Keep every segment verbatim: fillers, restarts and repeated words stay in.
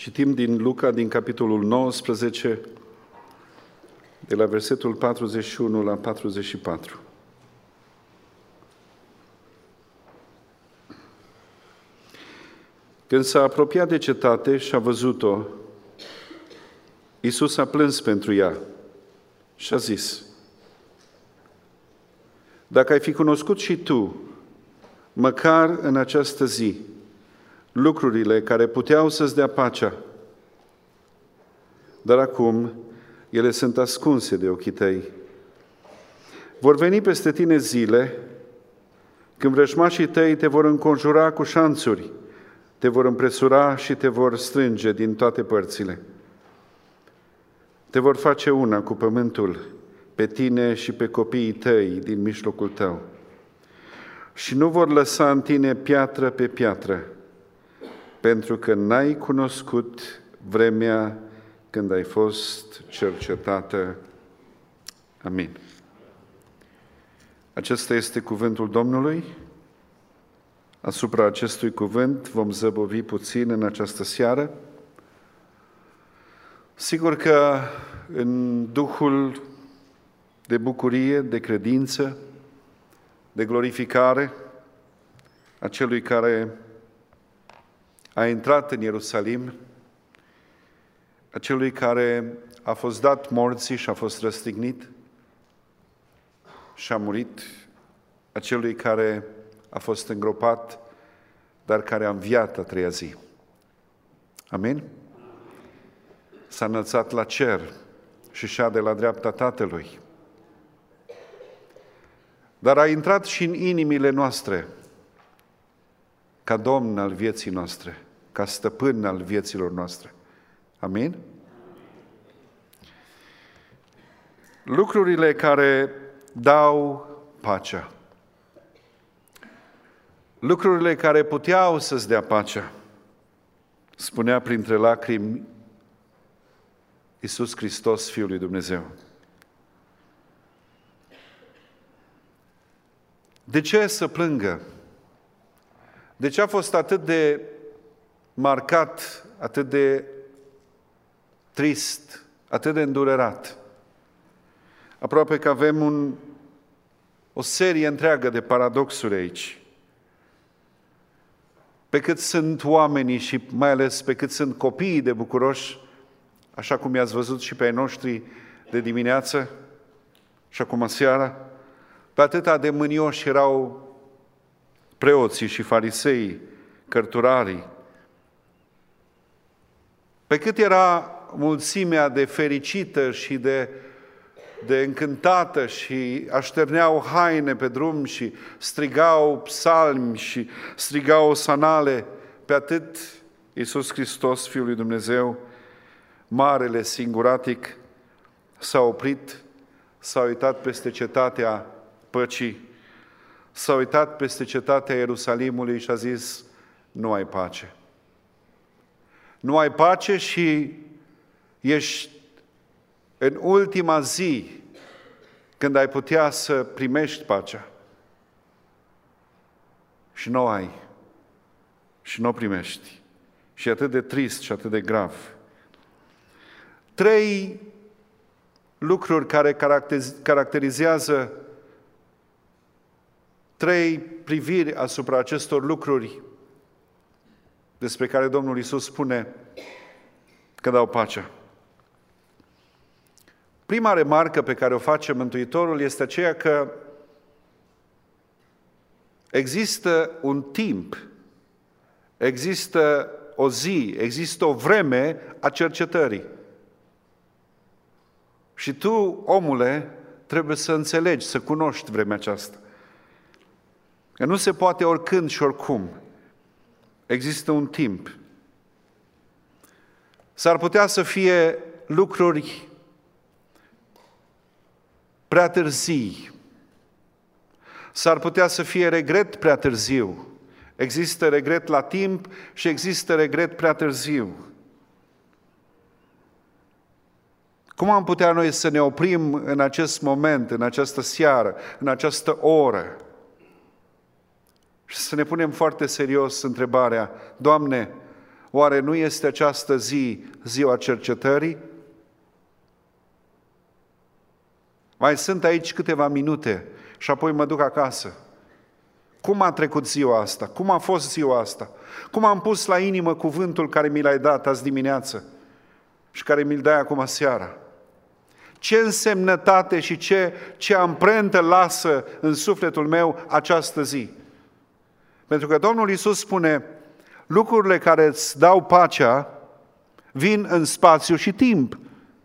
Citim din Luca, din capitolul nouăsprezece, de la versetul patruzeci și unu la patruzeci și patru. Când s-a apropiat de cetate și a văzut-o, Iisus a plâns pentru ea și a zis: dacă ai fi cunoscut și tu, măcar în această zi, lucrurile care puteau să-ți dea pacea, dar acum ele sunt ascunse de ochii tăi. Vor veni peste tine zile când vrăjmașii tăi te vor înconjura cu șanțuri, te vor împresura și te vor strânge din toate părțile. Te vor face una cu pământul, pe tine și pe copiii tăi din mijlocul tău. Și nu vor lăsa în tine piatră pe piatră, pentru că n-ai cunoscut vremea când ai fost cercetată. Amin. Acesta este cuvântul Domnului. Asupra acestui cuvânt vom zăbovi puțin în această seară. Sigur că în duhul de bucurie, de credință, de glorificare a celui care a intrat în Ierusalim, a celui care a fost dat morții și a fost răstignit și a murit, a celui care a fost îngropat, dar care a înviat a treia zi. Amin? S-a înălțat la cer și șade la dreapta Tatălui. Dar a intrat și în inimile noastre, ca Domn al vieții noastre, ca stăpân al vieților noastre. Amin? Lucrurile care dau pacea, lucrurile care puteau să-ți dea pacea, spunea printre lacrimi Iisus Hristos, Fiul lui Dumnezeu. De ce să plângă? De ce a fost atât de marcat, atât de trist, atât de îndurerat? Aproape că avem un, o serie întreagă de paradoxuri aici. Pe cât sunt oamenii și mai ales pe cât sunt copiii de bucuroși, așa cum i-ați văzut și pe ai noștri de dimineață și acum seara, pe atâta de mânioși erau preoții și fariseii, cărturarii. Pe cât era mulțimea de fericită și de, de încântată și așterneau haine pe drum și strigau psalmi și strigau sanale, pe atât Iisus Hristos, Fiul lui Dumnezeu, marele singuratic, s-a oprit, s-a uitat peste cetatea păcii, s-a uitat peste cetatea Ierusalimului și a zis: nu ai pace. Nu ai pace și ești în ultima zi când ai putea să primești pacea. Și nu ai. Și nu o primești. Și atât de trist și atât de grav. Trei lucruri care caracterizează, trei priviri asupra acestor lucruri despre care Domnul Iisus spune că dau pacea. Prima remarcă pe care o face Mântuitorul este aceea că există un timp, există o zi, există o vreme a cercetării. Și tu, omule, trebuie să înțelegi, să cunoști vremea aceasta. Că nu se poate oricând și oricum. Există un timp. S-ar putea să fie lucruri prea târzii. S-ar putea să fie regret prea târziu. Există regret la timp și există regret prea târziu. Cum am putea noi să ne oprim în acest moment, în această seară, în această oră și să ne punem foarte serios întrebarea: Doamne, Oare nu este această zi ziua cercetării? Mai sunt aici câteva minute și apoi mă duc acasă. Cum a trecut ziua asta? Cum a fost ziua asta? Cum am pus la inimă cuvântul care mi l-ai dat azi dimineață și care mi-l dai acum seara? Ce însemnătate și ce, ce amprentă lasă în sufletul meu această zi? Pentru că Domnul Iisus spune, lucrurile care îți dau pacea vin în spațiu și timp.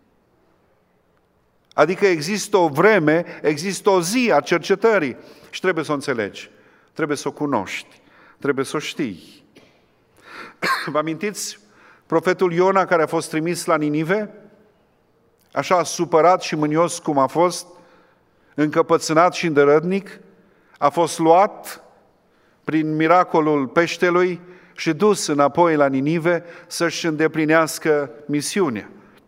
Adică există o vreme, există o zi a cercetării și trebuie să o înțelegi, trebuie să o cunoști, trebuie să o știi. Vă amintiți profetul Iona care a fost trimis la Ninive? Așa supărat și mânios cum a fost, încăpățânat și îndărătnic, a fost luat prin miracolul peștelui și dus înapoi la Ninive să-și îndeplinească misiunea.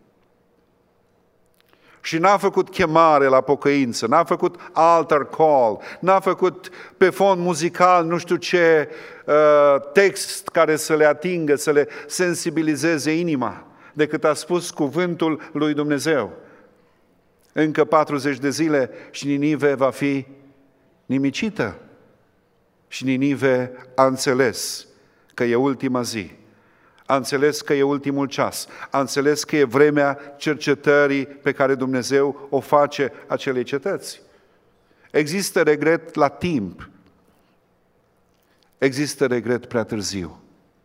Și n-a făcut chemare la pocăință, n-a făcut altar call, n-a făcut pe fond muzical nu știu ce uh, text care să le atingă, să le sensibilizeze inima, decât a spus cuvântul lui Dumnezeu. Încă patruzeci de zile și Ninive va fi nimicită. Și Ninive a înțeles că e ultima zi. A înțeles că e ultimul ceas. A înțeles că e vremea cercetării pe care Dumnezeu o face acelei cetăți. Există regret la timp. Există regret prea târziu.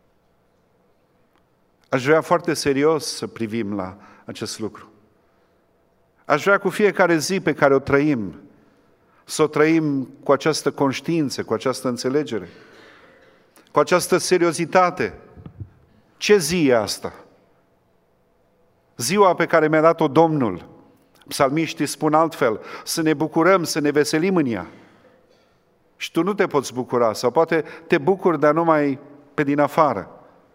Aș vrea foarte serios să privim la acest lucru. Aș vrea cu fiecare zi pe care o trăim, să o trăim cu această conștiință, cu această înțelegere, cu această seriozitate. Ce zi e asta? Ziua pe care mi-a dat-o Domnul. Psalmiștii spun altfel, să ne bucurăm, să ne veselim în ea. Și tu nu te poți bucura, sau poate te bucuri, dar numai pe din afară.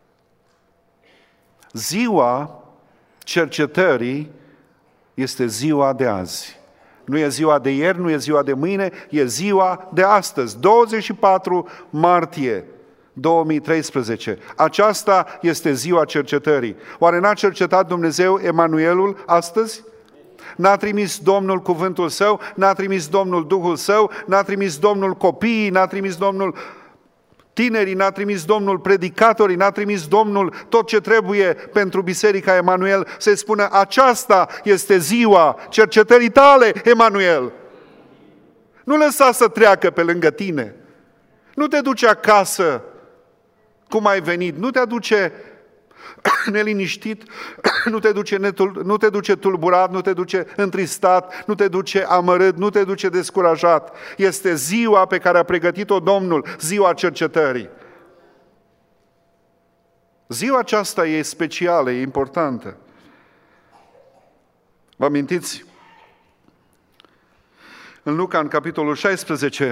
Ziua cercetării este ziua de azi. Nu e ziua de ieri, nu e ziua de mâine, e ziua de astăzi, douăzeci și patru martie două mii treisprezece. Aceasta este ziua cercetării. Oare n-a cercetat Dumnezeu Emanuelul astăzi? N-a trimis Domnul cuvântul Său? N-a trimis Domnul Duhul Său? N-a trimis Domnul copiii? N-a trimis Domnul tinerii? N-a trimis Domnul predicatorii? N-a trimis Domnul tot ce trebuie pentru Biserica Emanuel? Să-i spună, aceasta este ziua cercetării tale, Emanuel. Nu lăsa să treacă pe lângă tine. Nu te duce acasă cum ai venit, nu te aduce neliniștit, nu te duce, netul, nu te duce tulburat, nu te duce întristat, nu te duce amărât, nu te duce descurajat. Este ziua pe care a pregătit-o Domnul, ziua cercetării. Ziua aceasta e specială, e importantă. Vă amintiți? În Luca, în capitolul șaisprezece,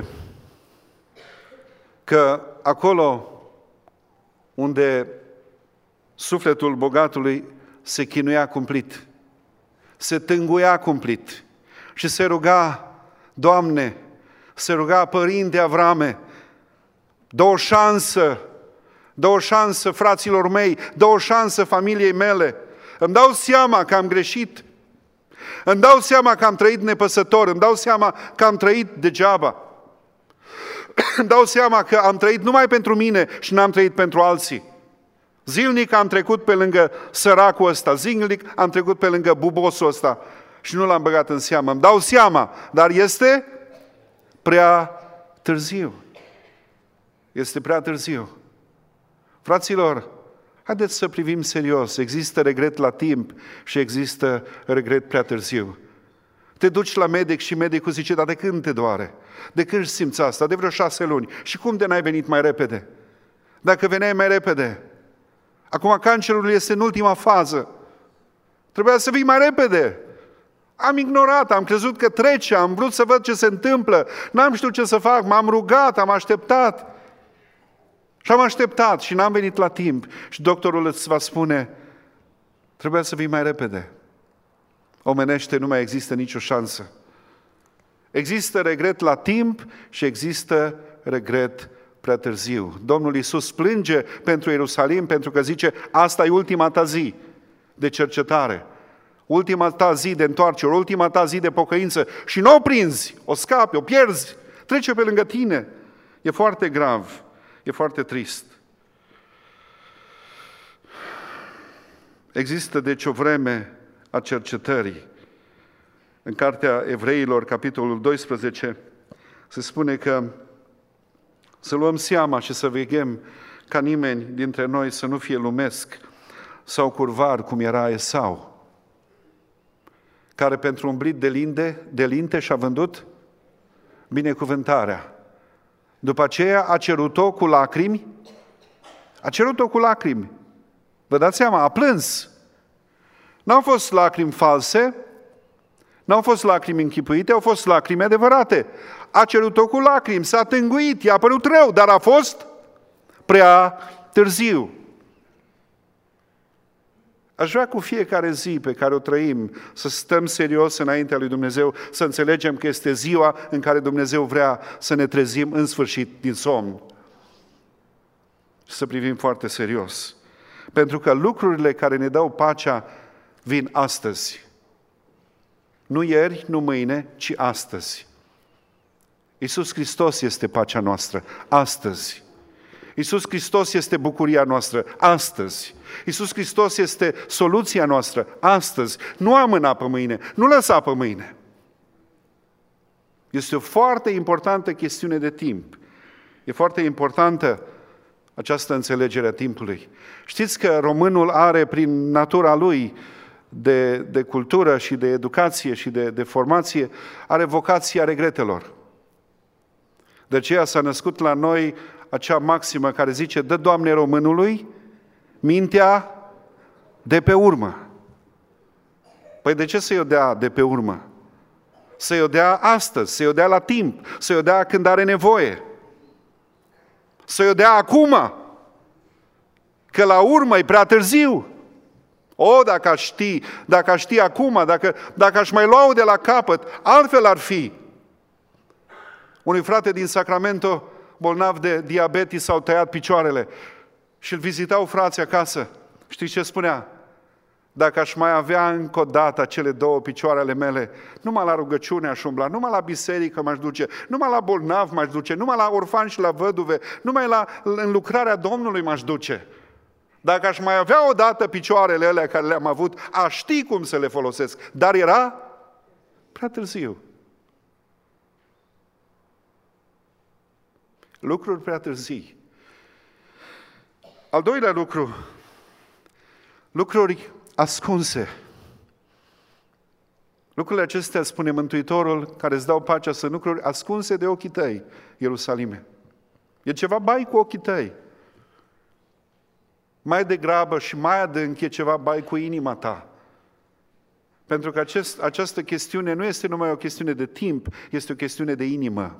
că acolo unde sufletul bogatului se chinuia cumplit, se tânguia cumplit și se ruga, Doamne, se ruga, Părinte Avrame, dă o șansă, dă o șansă fraților mei, dă o șansă familiei mele. Îmi dau seama că am greșit, îmi dau seama că am trăit nepăsător, îmi dau seama că am trăit degeaba. Îmi dau seama că am trăit numai pentru mine și n-am trăit pentru alții. Zilnic am trecut pe lângă săracul ăsta, zilnic am trecut pe lângă bubosul ăsta și nu l-am băgat în seamă. Îmi dau seama, dar este prea târziu. Este prea târziu. Fraților, haideți să privim serios. Există regret la timp și există regret prea târziu. Te duci la medic și medicul zice, dar de când te doare? De când simți asta? De vreo șase luni. Și cum de n-ai venit mai repede? Dacă veneai mai repede. Acum cancerul este în ultima fază. Trebuia să vii mai repede. Am ignorat, am crezut că trece, am vrut să văd ce se întâmplă. N-am știut ce să fac, m-am rugat, am așteptat. Și am așteptat și n-am venit la timp. Și doctorul îți va spune, trebuia să vii mai repede. Omenește, nu mai există nicio șansă. Există regret la timp și există regret prea târziu. Domnul Iisus plânge pentru Ierusalim pentru că zice, asta e ultima ta zi de cercetare, ultima ta zi de întoarcere, ultima ta zi de pocăință și nu o prinzi, o scapi, o pierzi, trece pe lângă tine. E foarte grav, e foarte trist. Există deci o vreme a cercetării. În cartea Evreilor, capitolul doisprezece, se spune că să luăm seama și să veghem ca nimeni dintre noi să nu fie lumesc sau curvar, cum era Esau, care pentru un blit de linde, de linte și-a vândut binecuvântarea. După aceea a cerut-o cu lacrimi, a cerut-o cu lacrimi. Vă dați seama, a plâns. N-au fost lacrimi false, n-au fost lacrimi închipuite, au fost lacrimi adevărate. A cerut-o cu lacrimi, s-a tânguit, i-a părut rău, dar a fost prea târziu. Aș vrea cu fiecare zi pe care o trăim să stăm serios înaintea lui Dumnezeu, să înțelegem că este ziua în care Dumnezeu vrea să ne trezim în sfârșit din somn. Și să privim foarte serios. Pentru că lucrurile care ne dau pacea vin astăzi. Nu ieri, nu mâine, ci astăzi. Iisus Hristos este pacea noastră, astăzi. Iisus Hristos este bucuria noastră, astăzi. Iisus Hristos este soluția noastră, astăzi. Nu amâna pe mâine, nu lăsa pe mâine. Este o foarte importantă chestiune de timp. E foarte importantă această înțelegere a timpului. Știți că românul are prin natura lui de, de cultură și de educație și de, de formație, are vocația regretelor. De aceea s-a născut la noi acea maximă care zice, dă, Doamne, românului mintea de pe urmă. Păi de ce să-i o dea de pe urmă? Să-i o dea astăzi, să-i o dea la timp, să-i o dea când are nevoie. Să-i o dea acum, că la urmă e prea târziu. O, dacă aș ști, dacă aș ști acum, dacă, dacă aș mai lua-o de la capăt, altfel ar fi. Unui frate din Sacramento, bolnav de diabet, i s-au tăiat picioarele și îl vizitau frații acasă. Știți ce spunea? Dacă aș mai avea încă o dată cele două picioare ale mele, numai la rugăciune aș umbla, numai la biserică m-aș duce, numai la bolnav m-aș duce, numai la orfani și la văduve, numai la, în lucrarea Domnului m-aș duce. Dacă aș mai avea o dată picioarele alea care le-am avut, aș ști cum să le folosesc. Dar era prea târziu. Lucruri prea târzii. Al doilea lucru, lucruri ascunse. Lucrurile acestea, spune Mântuitorul, care îți dau pacea, sunt lucruri ascunse de ochii tăi, Ierusalime. E ceva bai cu ochii tăi. Mai degrabă și mai adânc e ceva bai cu inima ta. Pentru că acest, această chestiune nu este numai o chestiune de timp, este o chestiune de inimă.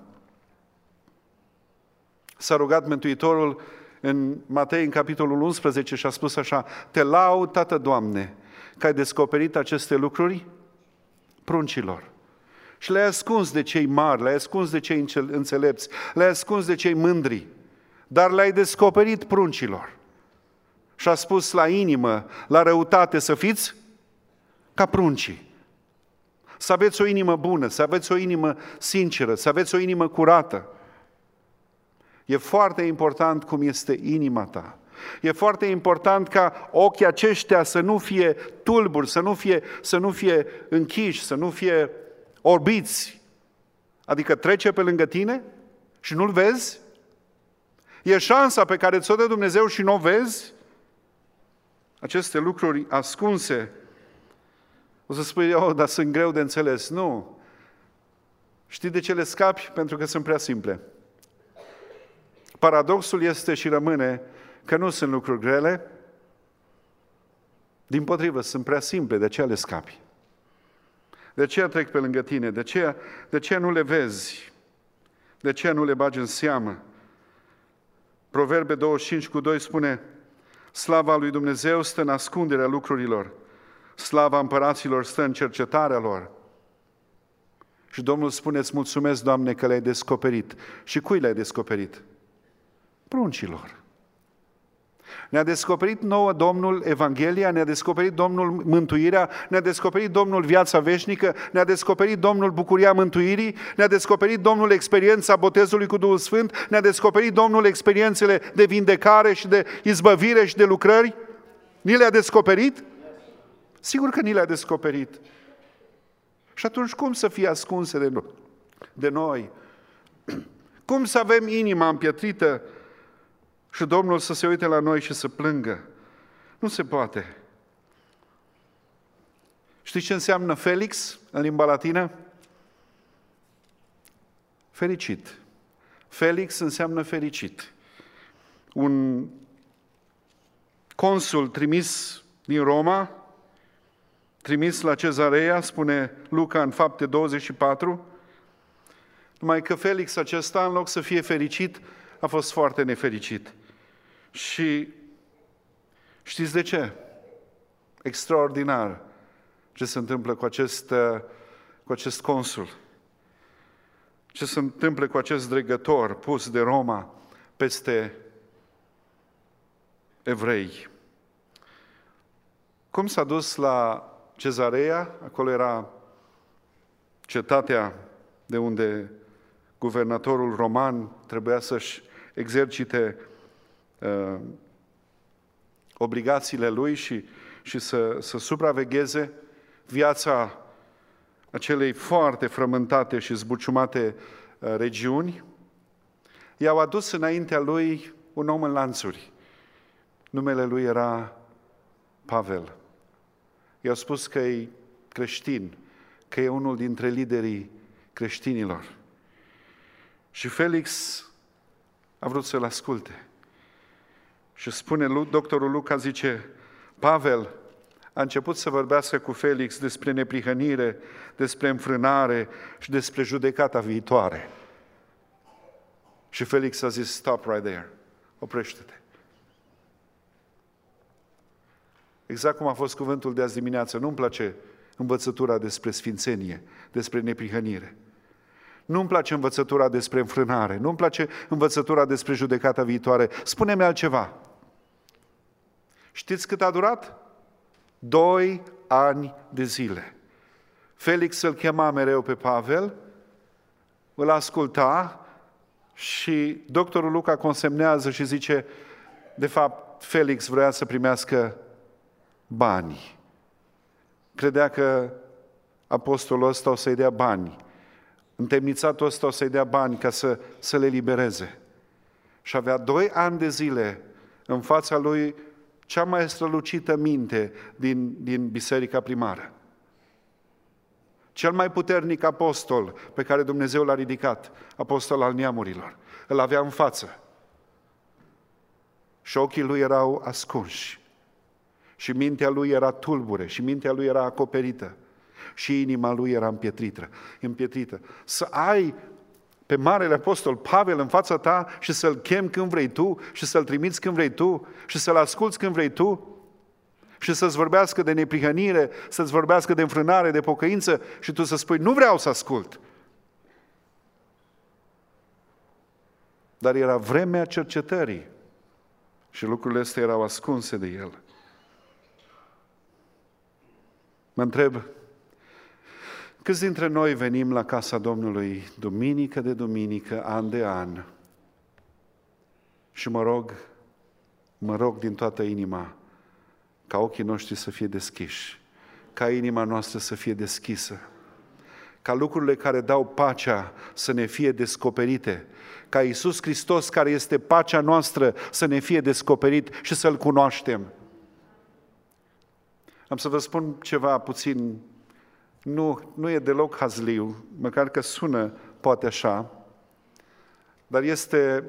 S-a rugat Mântuitorul în Matei, în capitolul unsprezece, și a spus așa, te laud, Tată, Doamne, că ai descoperit aceste lucruri pruncilor. Și le-ai ascuns de cei mari, le-ai ascuns de cei înțelepți, le-ai ascuns de cei mândri, dar le-ai descoperit pruncilor. Și a spus la inimă, la răutate, să fiți ca pruncii. Să aveți o inimă bună, să aveți o inimă sinceră, să aveți o inimă curată. E foarte important cum este inima ta. E foarte important ca ochii aceștia să nu fie tulburi, să nu fie, să nu fie închiși, să nu fie orbiți. Adică trece pe lângă tine și nu-l vezi? E șansa pe care ți-o dă Dumnezeu și nu o vezi? Aceste lucruri ascunse. O să spui, oh, dar sunt greu de înțeles. Nu. Știi de ce le scapi? Pentru că sunt prea simple. Paradoxul este și rămâne că nu sunt lucruri grele, dimpotrivă, sunt prea simple, de aceea le scapi. De aceea trec pe lângă tine, de aceea, de aceea nu le vezi, de aceea nu le bagi în seamă. Proverbe douăzeci și cinci cu doi spune, slava lui Dumnezeu stă în ascunderea lucrurilor, slava împăraților stă în cercetarea lor. Și Domnul spune, îți mulțumesc, Doamne, că le-ai descoperit. Și cui le-ai descoperit? pruncilor. Ne-a descoperit nouă Domnul Evanghelia, ne-a descoperit Domnul mântuirea, ne-a descoperit Domnul viața veșnică, ne-a descoperit Domnul bucuria mântuirii, ne-a descoperit Domnul experiența botezului cu Duhul Sfânt, ne-a descoperit Domnul experiențele de vindecare și de izbăvire și de lucrări. Ni le-a descoperit? Sigur că ni le-a descoperit. Și atunci cum să fie ascunse de noi? De noi? Cum să avem inima împietrită și Domnul să se uite la noi și să plângă? Nu se poate. Știți ce înseamnă Felix în limba latină? Fericit. Felix înseamnă fericit. Un consul trimis din Roma, trimis la Cezarea, spune Luca în Fapte douăzeci și patru, numai că Felix acesta, în loc să fie fericit, a fost foarte nefericit. Și știți de ce? Extraordinar ce se întâmplă cu acest, cu acest consul. Ce se întâmplă cu acest dregător pus de Roma peste evrei. Cum s-a dus la Cezarea? Acolo era cetatea de unde guvernatorul roman trebuia să-și exercite uh, obligațiile lui și, și să, să supravegheze viața acelei foarte frământate și zbuciumate uh, regiuni. I-au adus înaintea lui un om în lanțuri. Numele lui era Pavel. I-au spus că e creștin, că e unul dintre liderii creștinilor. Și Felix a vrut să-l asculte. Și spune, doctorul Luca zice, Pavel a început să vorbească cu Felix despre neprihănire, despre înfrânare și despre judecata viitoare. Și Felix a zis, stop right there, oprește-te. Exact cum a fost cuvântul de azi dimineață, nu-mi place învățătura despre sfințenie, despre neprihănire. Nu-mi place învățătura despre înfrânare, nu-mi place învățătura despre judecata viitoare. Spune-mi altceva. Știți cât a durat? Doi ani de zile. Felix îl chema mereu pe Pavel, îl asculta și doctorul Luca consemnează și zice, de fapt, Felix vrea să primească bani. Credea că apostolul ăsta o să-i dea bani. Întemnițatul ăsta o să-i dea bani ca să, să le libereze. Și avea doi ani de zile în fața lui cea mai strălucită minte din, din biserica primară. Cel mai puternic apostol pe care Dumnezeu l-a ridicat, apostol al neamurilor. Îl avea în față. Și ochii lui erau ascunși. Și mintea lui era tulbure, și mintea lui era acoperită. Și inima lui era împietrită. împietrită. Să ai pe Marele Apostol Pavel în fața ta și să-l chemi când vrei tu, și să-l trimiți când vrei tu, și să-l asculți când vrei tu, și să-ți vorbească de neprihănire, să-ți vorbească de înfrânare, de pocăință, și tu să spui, nu vreau să ascult. Dar era vremea cercetării și lucrurile astea erau ascunse de el. Mă întreb, câți dintre noi venim la casa Domnului duminică de duminică, an de an, și mă rog, mă rog din toată inima ca ochii noștri să fie deschiși, ca inima noastră să fie deschisă, ca lucrurile care dau pacea să ne fie descoperite, ca Iisus Hristos, care este pacea noastră, să ne fie descoperit și să-L cunoaștem. Am să vă spun ceva puțin, nu, nu e deloc hazliu, măcar că sună poate așa, dar este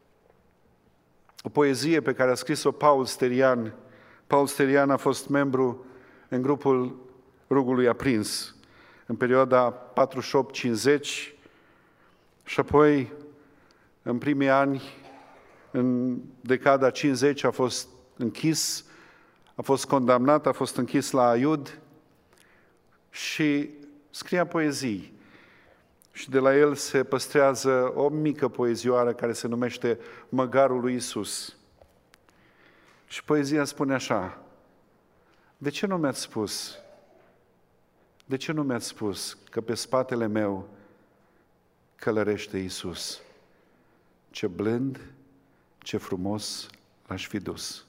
o poezie pe care a scris-o Paul Sterian. Paul Sterian a fost membru în grupul Rugului Aprins în perioada patruzeci și opt cincizeci și apoi în primii ani, în decada cincizeci, a fost închis, a fost condamnat, a fost închis la Aiud și scria poezii. Și de la el se păstrează o mică poezioară care se numește Măgarul lui Iisus. Și poezia spune așa: de ce nu mi-ați spus? De ce nu mi-ați spus că pe spatele meu călărește Iisus? Ce blând, ce frumos l-aș fi dus.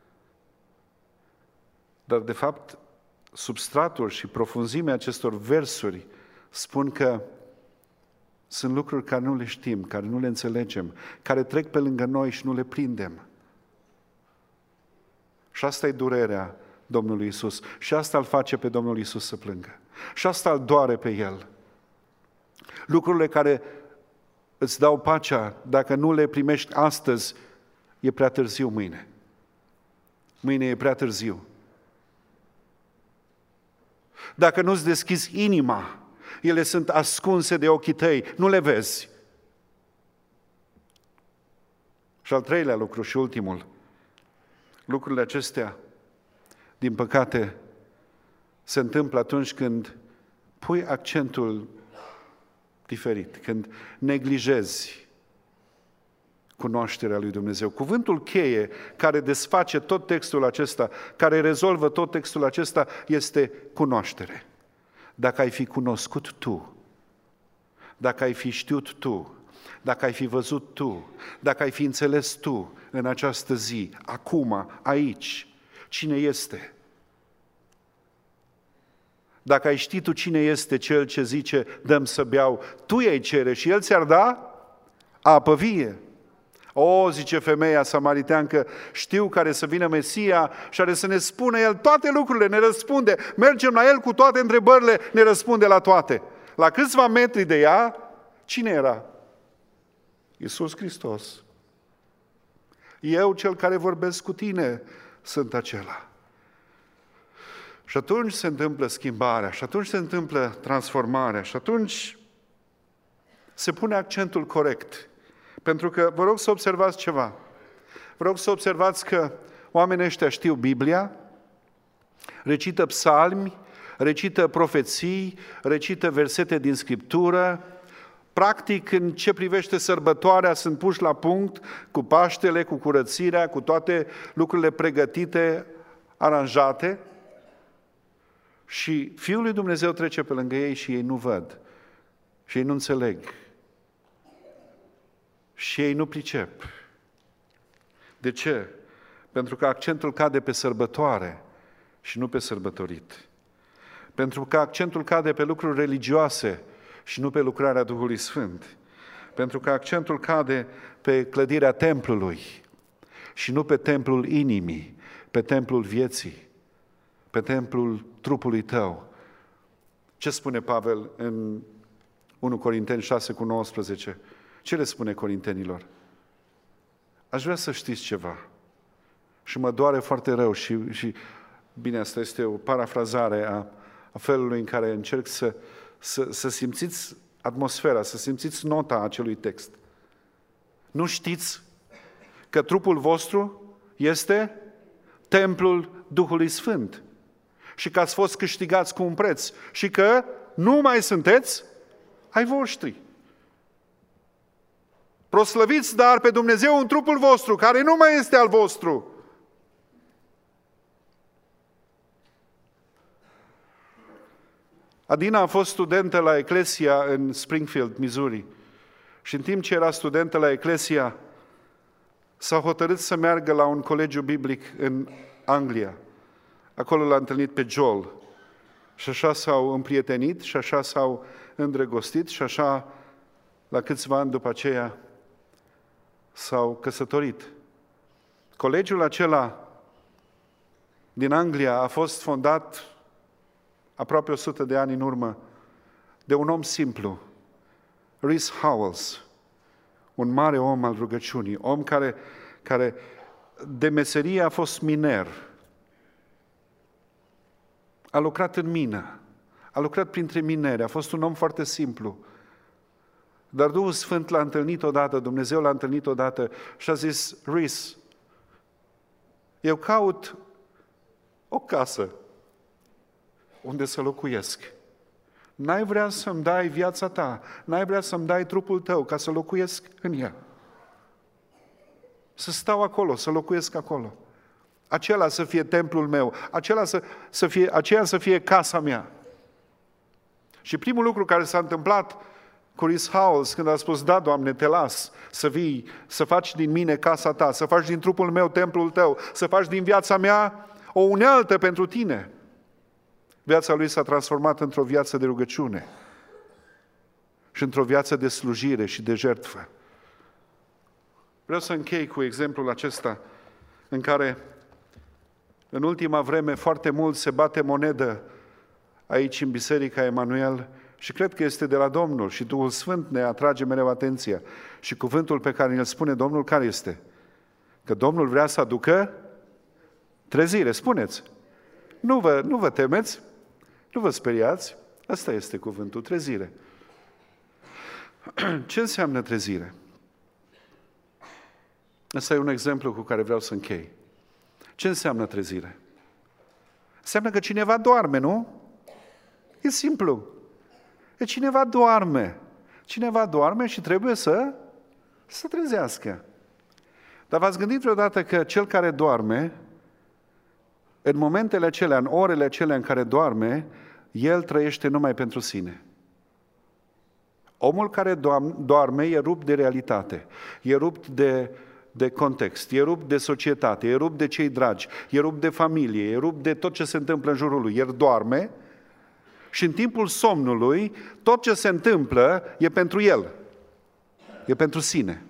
Dar de fapt, substratul și profunzimea acestor versuri spun că sunt lucruri care nu le știm, care nu le înțelegem, care trec pe lângă noi și nu le prindem. Și asta e durerea Domnului Iisus. Și asta îl face pe Domnul Iisus să plângă. Și asta îl doare pe El. Lucrurile care îți dau pacea, dacă nu le primești astăzi, e prea târziu mâine. Mâine e prea târziu. Dacă nu-ți deschizi inima, ele sunt ascunse de ochii tăi, nu le vezi. Și al treilea lucru și ultimul, lucrurile acestea, din păcate, se întâmplă atunci când pui accentul diferit, când neglijezi cunoașterea lui Dumnezeu. Cuvântul cheie care desface tot textul acesta, care rezolvă tot textul acesta, este cunoaștere. Dacă ai fi cunoscut tu, dacă ai fi știut tu, dacă ai fi văzut tu, dacă ai fi înțeles tu în această zi, acum, aici, cine este? Dacă ai ști tu cine este Cel ce zice, dăm să beau, tu i-ai cere și El ți-ar da apă vie. O, zice femeia samariteancă, știu care să vină Mesia și are să ne spună El toate lucrurile, ne răspunde, mergem la El cu toate întrebările, ne răspunde la toate. La câțiva metri de ea, cine era? Iisus Hristos. Eu, Cel care vorbesc cu tine, sunt acela. Și atunci se întâmplă schimbarea, și atunci se întâmplă transformarea, și atunci se pune accentul corect. Pentru că vă rog să observați ceva. Vă rog să observați că oamenii ăștia știu Biblia, recită psalmi, recită profeții, recită versete din Scriptură, practic în ce privește sărbătoarea sunt puși la punct cu Paștele, cu curățirea, cu toate lucrurile pregătite, aranjate, și Fiul lui Dumnezeu trece pe lângă ei și ei nu văd, și ei nu înțeleg, și ei nu pricep. De ce? Pentru că accentul cade pe sărbătoare și nu pe sărbătorit. Pentru că accentul cade pe lucruri religioase și nu pe lucrarea Duhului Sfânt. Pentru că accentul cade pe clădirea templului și nu pe templul inimii, pe templul vieții, pe templul trupului tău. Ce spune Pavel în unu Corinteni șase cu nouăsprezece? Ce le spune corintenilor? Aș vrea să știți ceva. Și mă doare foarte rău și, și bine, asta este o parafrazare a, a felului în care încerc să, să, să simțiți atmosfera, să simțiți nota acelui text. Nu știți că trupul vostru este templul Duhului Sfânt și că ați fost câștigați cu un preț și că nu mai sunteți ai voștri. Proslăviți dar pe Dumnezeu în trupul vostru, care nu mai este al vostru. Adina a fost studentă la Eclesia în Springfield, Missouri. Și în timp ce era studentă la Eclesia, s-a hotărât să meargă la un colegiu biblic în Anglia. Acolo l-a întâlnit pe Joel. Și așa s-au împrietenit, și așa s-au îndrăgostit, și așa, la câțiva ani după aceea, s-au căsătorit. Colegiul acela din Anglia a fost fondat aproape o sută de ani în urmă de un om simplu, Rees Howells, un mare om al rugăciunii, om care, care de meserie a fost miner, a lucrat în mină, a lucrat printre mineri, a fost un om foarte simplu. Dar Duhul Sfânt l-a întâlnit odată, Dumnezeu l-a întâlnit odată și a zis, Rees, eu caut o casă unde să locuiesc. N-ai vrea să-mi dai viața ta, n-ai vrea să-mi dai trupul tău ca să locuiesc în el. Să stau acolo, să locuiesc acolo. Acela să fie templul meu, acela să, să fie, aceea să fie casa mea. Și primul lucru care s-a întâmplat cu Rhys Howells, când a spus, da, Doamne, te las să vii, să faci din mine casa ta, să faci din trupul meu templul tău, să faci din viața mea o unealtă pentru tine. Viața lui s-a transformat într-o viață de rugăciune și într-o viață de slujire și de jertfă. Vreau să închei cu exemplul acesta în care în ultima vreme foarte mult se bate monedă aici în Biserica Emanuel și cred că este de la Domnul și Duhul Sfânt ne atrage mereu atenția. Și cuvântul pe care îl spune Domnul care este? Că Domnul vrea să aducă trezire. Spuneți! Nu vă, nu vă temeți, nu vă speriați, asta este cuvântul, trezire. Ce înseamnă trezire? Ăsta e un exemplu cu care vreau să închei. Ce înseamnă trezire? Înseamnă că cineva doarme, nu? E simplu. E cineva doarme. Cineva doarme și trebuie să să trezească. Dar v-ați gândit vreodată că cel care doarme, în momentele acelea, în orele acelea în care doarme, el trăiește numai pentru sine. Omul care doarme e rupt de realitate, e rupt de, de context, e rupt de societate, e rupt de cei dragi, e rupt de familie, e rupt de tot ce se întâmplă în jurul lui. El doarme și în timpul somnului, tot ce se întâmplă e pentru el, e pentru sine.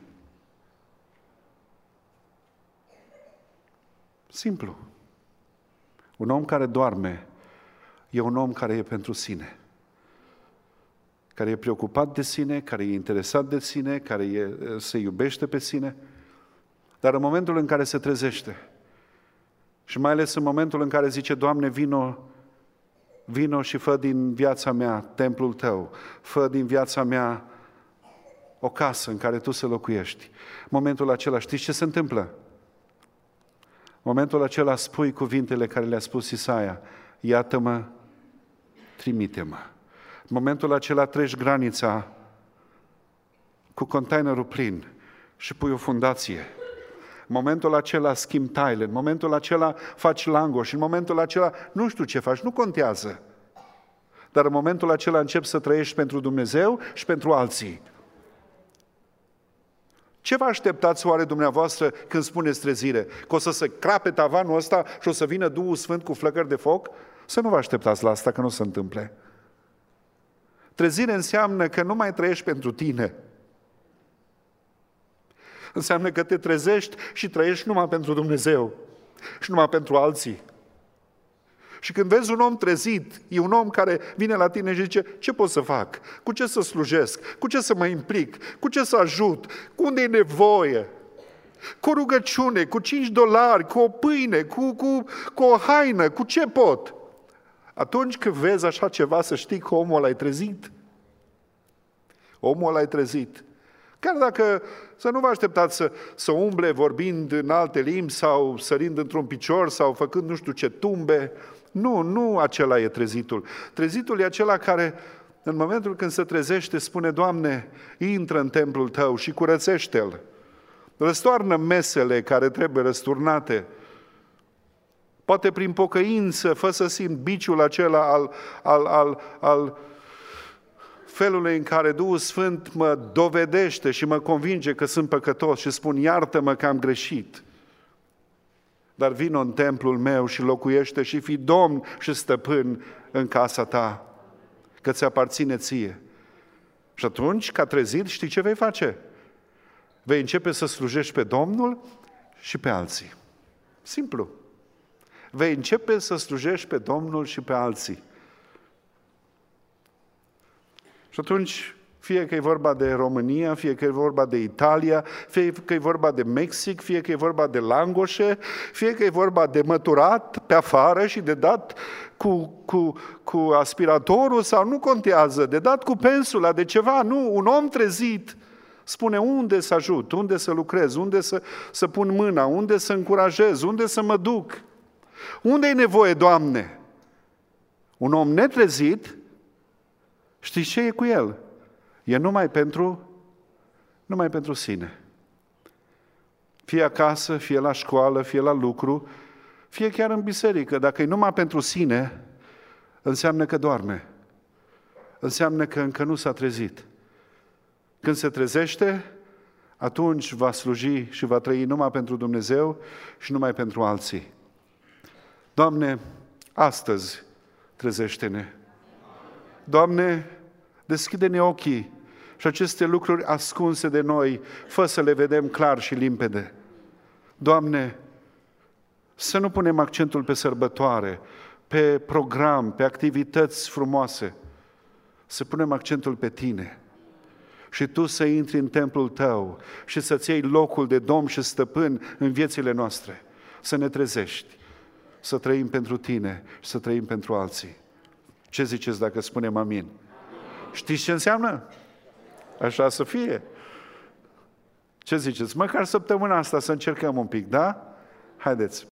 Simplu. Un om care doarme e un om care e pentru sine, care e preocupat de sine, care e interesat de sine, care e, se iubește pe sine, dar în momentul în care se trezește și mai ales în momentul în care zice, Doamne, vino, vino și fă din viața mea templul Tău, fă din viața mea o casă în care Tu să locuiești. Momentul acela, știți ce se întâmplă? Momentul acela spui cuvintele care le-a spus Isaia, iată-mă, trimite-mă. În momentul acela treci granița cu containerul plin și pui o fundație. În momentul acela schimbi taile, în momentul acela faci langoș, în momentul acela nu știu ce faci, nu contează. Dar în momentul acela începi să trăiești pentru Dumnezeu și pentru alții. Ce vă așteptați oare dumneavoastră când spuneți trezire? Că o să se crape tavanul ăsta și o să vină Duhul Sfânt cu flăcări de foc? Să nu vă așteptați la asta, că nu se întâmple. Trezire înseamnă că nu mai trăiești pentru tine. Înseamnă că te trezești și trăiești numai pentru Dumnezeu și numai pentru alții. Și când vezi un om trezit, e un om care vine la tine și zice, ce pot să fac? Cu ce să slujesc? Cu ce să mă implic? Cu ce să ajut? Cu unde e nevoie? Cu o rugăciune, cu cinci dolari, cu o pâine, cu, cu, cu o haină, cu ce pot? Atunci când vezi așa ceva, să știi că omul ăla e trezit. Omul ăla e trezit. Chiar dacă să nu vă așteptați să, să umble vorbind în alte limbi sau sărind într-un picior sau făcând nu știu ce tumbe. Nu, nu acela e trezitul. Trezitul e acela care, în momentul când se trezește, spune, Doamne, intră în templul Tău și curățește-l. Răstoarnă mesele care trebuie răsturnate. Poate prin pocăință, fă să simt biciul acela al, al, al, al felului în care Duhul Sfânt mă dovedește și mă convinge că sunt păcătos și spun, iartă-mă că am greșit. Dar vino în templul meu și locuiește și fii domn și stăpân în casa ta, că ți aparține ție. Și atunci, ca trezit, știi ce vei face? Vei începe să slujești pe Domnul și pe alții. Simplu. Vei începe să slujești pe Domnul și pe alții. Și atunci, fie că e vorba de România, fie că e vorba de Italia, fie că e vorba de Mexic, fie că e vorba de langoșe, fie că e vorba de măturat pe afară și de dat cu, cu, cu aspiratorul sau nu contează, de dat cu pensula, de ceva, nu, un om trezit spune unde să ajut, unde să lucrez, unde să, să pun mâna, unde să încurajez, unde să mă duc. Unde e nevoie, Doamne? Un om netrezit Știți ce e cu el? E numai pentru, numai pentru sine. Fie acasă, fie la școală, fie la lucru, fie chiar în biserică. Dacă e numai pentru sine, înseamnă că doarme. Înseamnă că încă nu s-a trezit. Când se trezește, atunci va sluji și va trăi numai pentru Dumnezeu și numai pentru alții. Doamne, astăzi trezește-ne. Doamne, deschide-ne ochii și aceste lucruri ascunse de noi, fă să le vedem clar și limpede. Doamne, să nu punem accentul pe sărbătoare, pe program, pe activități frumoase, să punem accentul pe Tine. Și Tu să intri în templul Tău și să-ți iei locul de Domn și Stăpân în viețile noastre. Să ne trezești, să trăim pentru Tine și să trăim pentru alții. Ce ziceți dacă spunem amin? Știți ce înseamnă? Așa să fie. Ce ziceți? Măcar săptămâna asta să încercăm un pic, da? Haideți!